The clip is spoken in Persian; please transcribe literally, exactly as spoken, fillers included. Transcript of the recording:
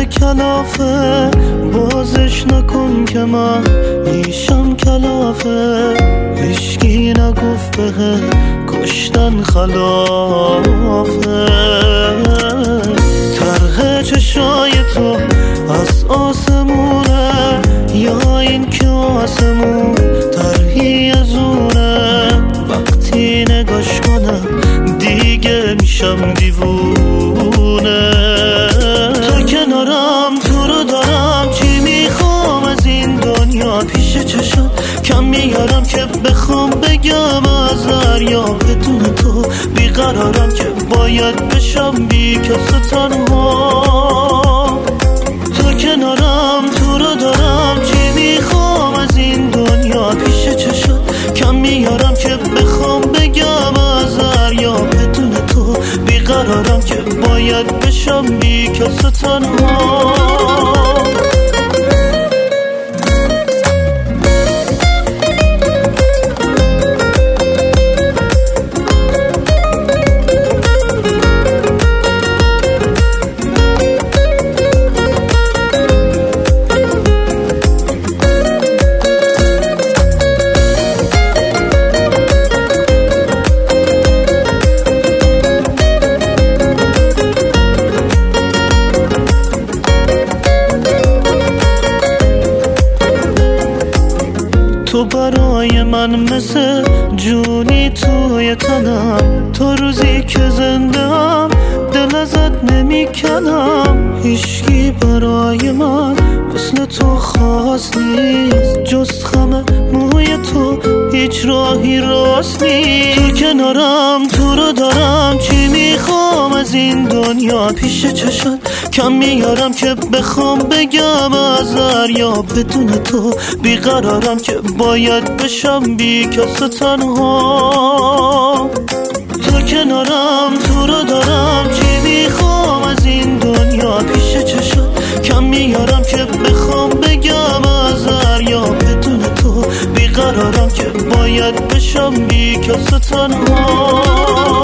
کلافه بازش نکن که من میشم کلافه. هیچکی نگفت به کشتن خلافه. طرح چشای تو از آسمونه یا این که آسمون طرحی از اونه. وقتی نگاش کنم دیگه میشم دیوونه. تو کنارم تو رو دارم چی میخوام از این دنیا پیش چشم کم میارم که بخوام بگم از دریا بدون تو بیقرارم که باید بشم بی کس و تنها. تو کنارم تو رو دارم چی میخوام از این دنیا پیش چشم کم میارم که بخوام بگم از دریا بدون تو بیقرارم که باید بشم بی کس و تنها. تو برای من مثل جونی توی تنم. تو روزی که زنده‌ام دل ازت نمی کنم. هیچکی برای من مثل تو خاص نیست جز خم موی تو هیچ راهی راست نیست. تو کنارم تو رو دارم چی میخوام از این دنیا پیش چشم کم میارم که بخوام بگم از دریا بدون تو بیقرارم که باید بشم بی کس و تنها. تو کنارم تو رو دارم چی میخوام از این دنیا پیش چشم کم میارم که بخوام بگم از دریا بدون تو بیقرارم که باید بشم بی کس و تنها.